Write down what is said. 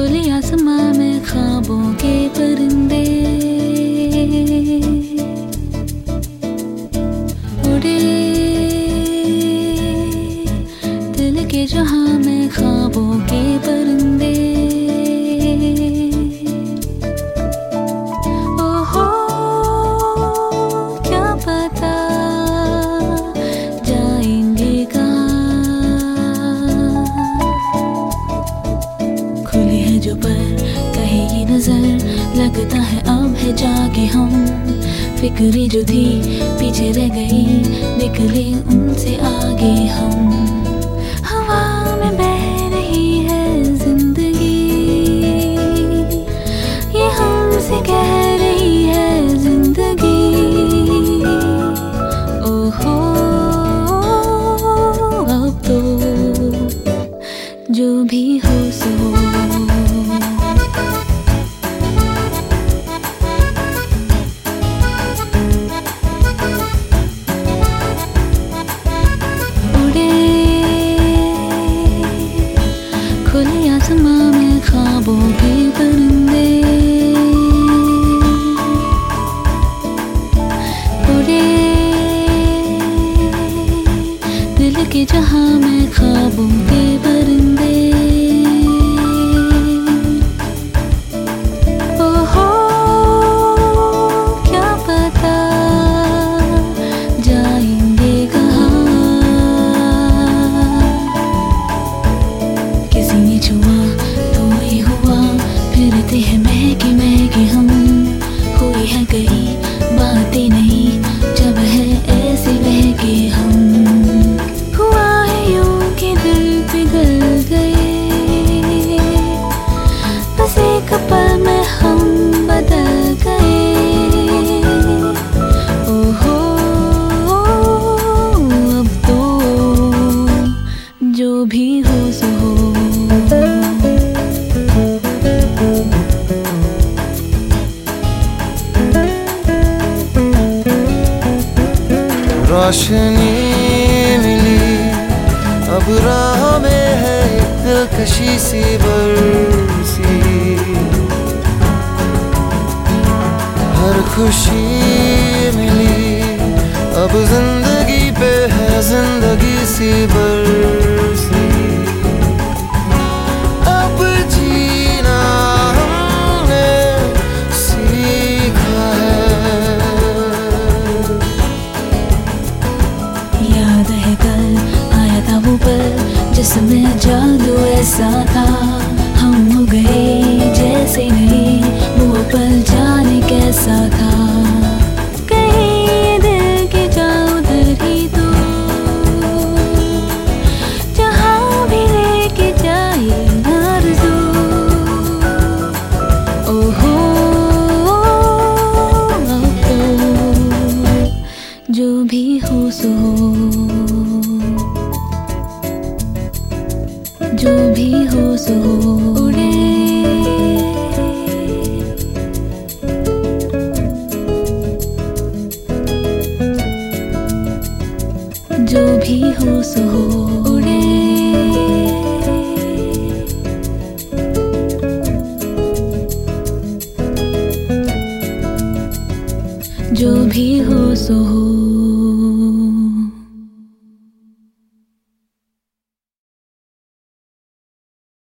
खुले आसमां में ख्वाबों के परिंदे उड़े, दिल के जहां में ख्वाबों के परिंदे। ओहो क्या पता जाएंगे कहाँ। खुली है जो पर कहीं ये नजर, लगता है अब है जाके हम। फिक्री जो थी पीछे रह गई, निकले उनसे आगे हम। हवा में बह रही है जिंदगी, ये हमसे कह रही है जिंदगी। ओहो अब तो जो भी हो सो। खुले आसमां में ख्वाबों के परिंदे उड़े, दिल के जहां में ख्वाबों के परिंदे। ओहो क्या पता जाएंगे कहाँ। किसी ने छुआ तो ही हुआ, फिरते हैं महके महके हम। हुई है कई बातें नहीं जब है ऐसे बहके हम। हुआ है यूं कि दिल पिघल गए, बस एक पल में हम बदल गए। ओहो अब तो जो भी हो सो हो। रोशनी मिली अब राह में है दिलकशी सी बरसी। हर खुशी मिली अब जिंदगी पे है जिंदगी सी बरसी। अब जीना हमने सीखा है। याद है कल आया था वो पल जिसमें जादू ऐसा था। हम हो गए जैसे नहीं, वो पल जाने कैसा था। कहीं दिल के जाओ उधर ही तो, जहाँ भी लेके जाए आरज़ू। ओहो अब तो जो भी हो सो, जो भी हो सो उड़े। जो भी हो सो उड़े, जो भी हो सो हो।